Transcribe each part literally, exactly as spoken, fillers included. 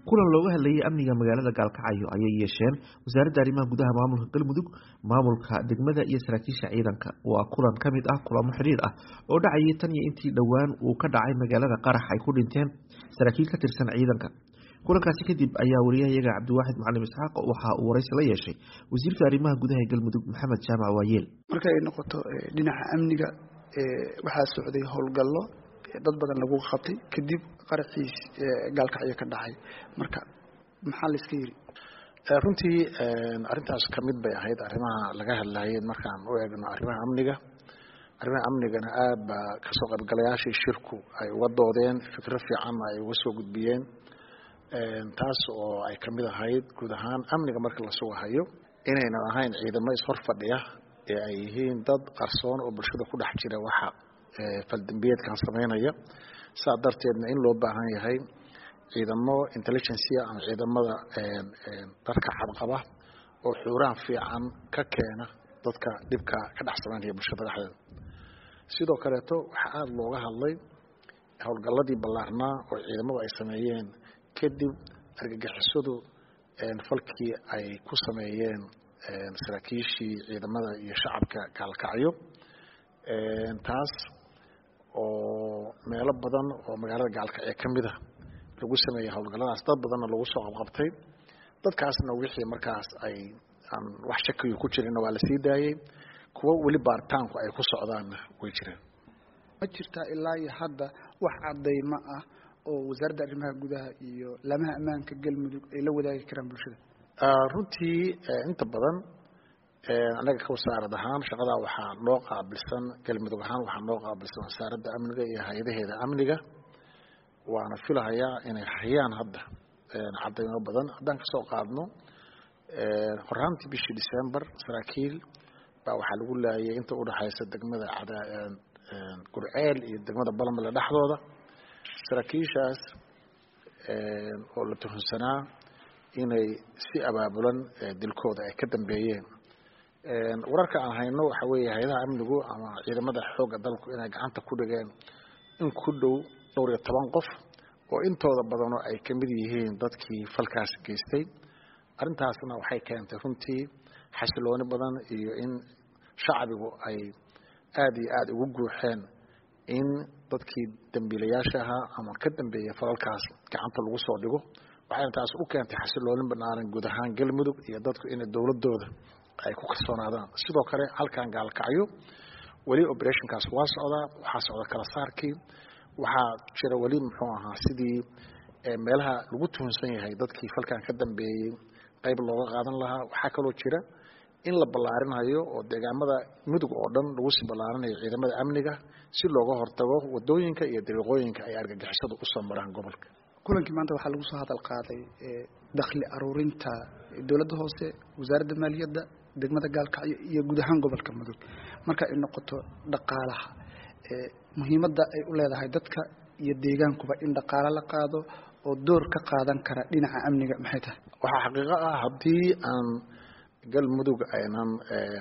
kulan looga hadlayay amniga magaalada Gaalkacyo ayay yeesheen wasaaradda arrimaha gudaha maamulka Galmudug, maamulka degmada iyo saraakiisha ciidanka. Waa kulan ka mid ah kulamo xiriir ah oo dhacayay tan iyo intii dhowaan uu ka dhacay magaalada Qarax ay ku dhinteen saraakiil ka tirsan ciidanka. kulankaasi kadib ayaa wariyahayaga Cabdiwaaxid Macalin Isxaaq waxa uu waraysi la yeeshay wasiirka arrimaha gudaha ee Galmudug Maxamed Jaamac Waayeel. Marka ay noqoto dhinaca amniga ee waxa socday howlgallo dad badan lagu qabtay kadib qaraxiis Gaalkacyo ka dhacay. Marka maxaa la iska yiri runtii arintaas ka mid bay ahayd arrimaha laga hadlayay markaan u eegno arrimaha amniga arrimaha amnigana aad ba ka soo qaybgalayaashii shirku ay uga doodeen fikir fiican ay uga soo gudbiyeen taas oo ay ka mid ahayd guud ahaan amniga marka la soo hayo inaynan ahayn ciidamo is hor fadhiya ee ay yihiin dad qarsoon oo bulshada ku dhex jira waxa faldambiyeedkan sameynaya saa darteedna in loo baahan yahay ciidamo intelligence ama ciidamada darka cadqaba oo xuraan fiican ka keena dadka dibka ka dhex sameynaya bulshada dhexdeeda. sidoo kale to waxa aad looga hadlay howlgalladii ballaarnaa oo ciidamadu ay sameeyeen kadib argagixisadu falkii ay ku sameeyeen saraakiishii ciidamada iyo shacabka Gaalkacyo taas oo meelo badan oo magaalada Gaalkacyo ka mid ah lagu sameeyay howlgalladaas dad badan lagu soo qabqabtay dadkaasna wixii markaas ay aan wax shaki ku jirin waa la sii daayay kuwa wali baaritaanku ay ku socdaan way jireen. ma jirta ilaa iyo hadda wax cadeyma ah oo wasaaradda arrimaha gudaha iyo lamaha ammaanka Galmudug ay la wadaagi karaan bulshada? runtii inta badan anaga ka wasaarad ahaan shaqada waxaa loo qaabilsan Galmudug ahaan waxaa loo qaabilsan wasaaradda amniga iyo hay'adaheeda amniga waana filahayaa inay hayaan hadda cadeymo badan haddaan ka soo qaadno horaantii bishii December saraakiil baa waxaa lagu laayay inta u dhaxaysa degmada Gurceel iyo degmada Balmale dhexdooda saraakiishaas oo la tuhunsanaa inay si abaabulan dilkooda ay ka dambeeyeen wararka aan hayno waxa weeye hay'adaha amnigu ama ciidamada xoogga dalku inay gacanta ku dhigeen in ku dhow dhowr iyo toban qof oo intooda badan ay ka mid yihiin dadkii falkaas geystay. arintaasna waxay keentay runtii xasilooni badan iyo in shacbigu ay aad iyo aad ugu guuxeen in dadkii dambiilayaasha ahaa ama ka dambeeyay falalkaas gacanta lagu soo dhigo waxay taas u keentay xasilooni banaaran guud ahaan Galmudug iyo dadku in dawladooda ay ku kalsoonaadaan. sidoo kale halkan Gaalkacyo wali operationkaas waa socdaa waxa socda kala saarkii waxa jira wali muxuu ahaa sidii meelaha lagu tuhunsan yahay dadkii falkan ka dambeeyay qayb looga qaadan lahaa. waxa kaloo jira in la ballaarinayo oo deegaamada mudug oo dhan lagu sii ballaarinayo ciidamada amniga si looga hortago wadooyinka iyo dariiqooyinka ay argagixisadu u soo maraan gobolka. kulankii maanta waxaa lagu soo hadal qaaday dakhli aruurinta dawladda hoose, wasaaradda maaliyadda, degmada Gaalkacyo iyo guud ahaan gobolka Mudug. marka ay noqoto dhaqaalaha muhiimadda ay u leedahay dadka iyo deegaankuba in dhaqaale la qaado oo door ka qaadan kara dhinaca amniga maxay tahay? waxa xaqiiqo ah haddii aan Galmudug aynan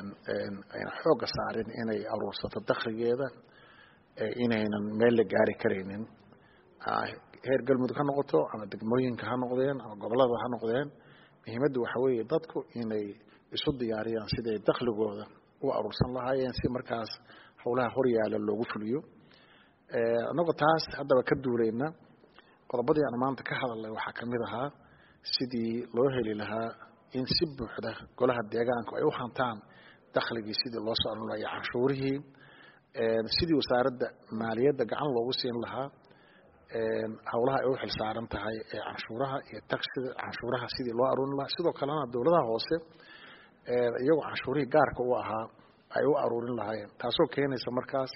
ayna xoog saarin inay aruursato dakhligeeda inaynan meel la gaari kareynin heer Galmudug ka noqoto ama degmooyinka ha noqdeen ama gobolada ha noqdeen muhiimaddu waxa weeye dadku inay isu diyaariyaan sidii dakhligooda u aruursan lahaayeen si markaas howlaha horyaala loogu fuliyo. anagu taas haddaba ka duulayna qodobadii aan maanta ka hadalnay waxaa ka mid ahaa sidii loo heli lahaa in si buuxda golaha deegaanka ay u hantaan dakhligii sidii loo soo aruurin lahaa canshuurihii sidii wasaaradda maaliyadda gacan loogu siin lahaa howlaha ay u xil saaran tahay ee canshuuraha iyo taxida canshuuraha sidii loo aruurin lahaa. sidoo kalena dawladaha hoose iyagu canshuurihii gaarka u ahaa ay u aruurin lahaayeen taasoo keenaysa markaas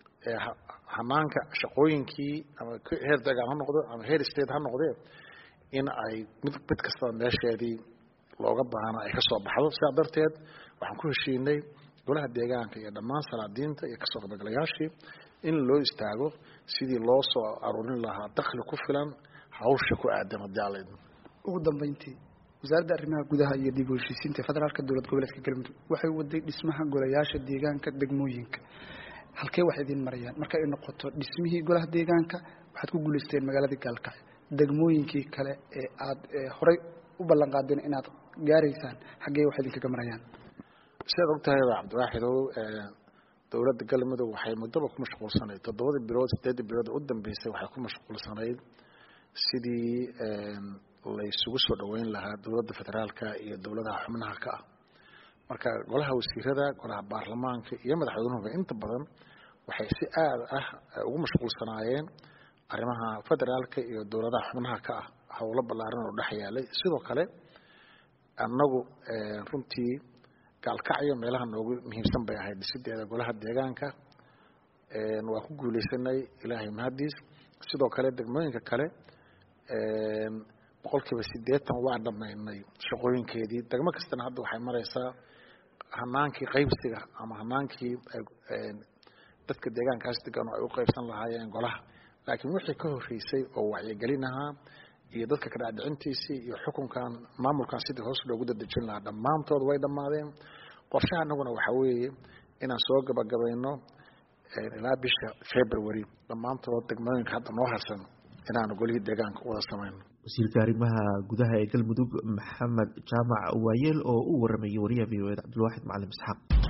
hanaanka shaqooyinkii ama heer deegaan ha noqdo ama heer state ha noqdee in ay mid mid kasta meesheedii looga baahna ay ka soo baxdo. sidaa darteed waxaan ku heshiinay golaha deegaanka iyo dhammaan salaadiinta iyo kasoo qaybgalayaashii in loo istaago sidii loo soo aruurin lahaa dakhli ku filan hawsha ku aadan madaalid. ugu dambeyntii wasaaradda arrimaha gudaha iyo dib u heshiisiinta federaalka dowlad goboleedka Galmudug waxay waday dhismaha golayaasha deegaanka degmooyinka. halkee wax idin marayaan marka ay noqoto dhismihii golaha deegaanka waxaad ku guuleysteen magaalada Gaalkacyo degmooyinkii kale ee aad horey u ballan qaadeen inaad gaaraysaan xaggee wax idinkaga marayaan sidaad ogtahay cabdiwaaxidow dowladda galmudug waxay muddaba ku mashquulsanayd toddobadii bilood sideedii bilood u dambeysay waxay ku mashquulsanayd sidii la isugu soo dhaweyn lahaa dowladda federaalka iyo dowladaha xubnaha ka ah marka golaha wasiirada golaha baarlamaanka iyo madaxweynuhu inta badan waxay si aad ah ugu mashquulsanaayeen arrimaha federaalka iyo dowladaha xubnaha ka ah howlo ballaaran oo dhex yaalay sidoo kale annagu runtii gaalkacyo meelaha noogu muhiimsan bay ahayd dhisideeda golaha deegaanka waa ku guuleysanay ilaahay mahadiis sidoo kale degmooyinka kale boqolkiiba siddeetan waa dhammaynay shaqooyinkeedii degmo kastana hadda waxay maraysaa hanaankii qaybsiga ama hanaankii dadka deegaankaas degan oo ay u qaybsan lahaayeen golaha laakiin wixii ka horreysay oo wacyigelin ahaa iyo dadka ka dhaadhicintiisii iyo xukunkan maamulkan sidii hoos loogu dadejin lahaa dhammaantood way dhammaadeen qorshaha annaguna waxaa weeye inaan soo gabagabayno ilaa bisha february dhammaantood degmooyinka hadda noo harsan inaanu golihii deegaanka wada samayno wasiirka arrimaha gudaha ee galmudug maxamed jaamac waayeel oo u waramayay wariyaha v o e da cabdilwaaxid macalin isxaaq